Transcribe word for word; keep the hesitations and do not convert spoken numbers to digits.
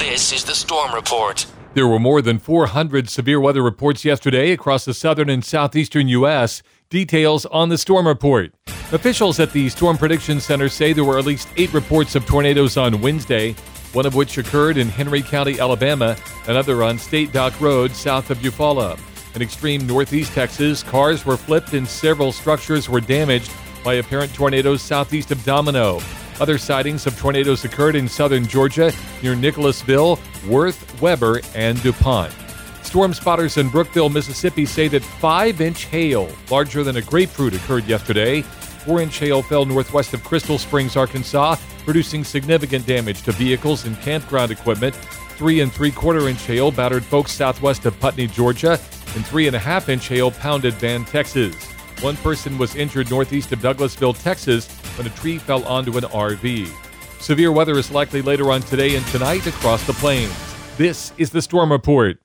This is the Storm Report. There were more than four hundred severe weather reports yesterday across the southern and southeastern U S. Details on the Storm Report. Officials at the Storm Prediction Center say there were at least eight reports of tornadoes on Wednesday, one of which occurred in Henry County, Alabama, another on State Dock Road south of Eufaula. In extreme northeast Texas, cars were flipped and several structures were damaged by apparent tornadoes southeast of Domino. Other sightings of tornadoes occurred in southern Georgia near Nicholasville, Worth, Weber, and DuPont. Storm spotters in Brookville, Mississippi say that five-inch hail, larger than a grapefruit, occurred yesterday. Four-inch hail fell northwest of Crystal Springs, Arkansas, producing significant damage to vehicles and campground equipment. Three and three-quarter inch hail battered folks southwest of Putney, Georgia, and three and a half inch hail pounded Van, Texas. One person was injured northeast of Douglasville, Texas, when a tree fell onto an R V. Severe weather is likely later on today and tonight across the plains. This is the Storm Report.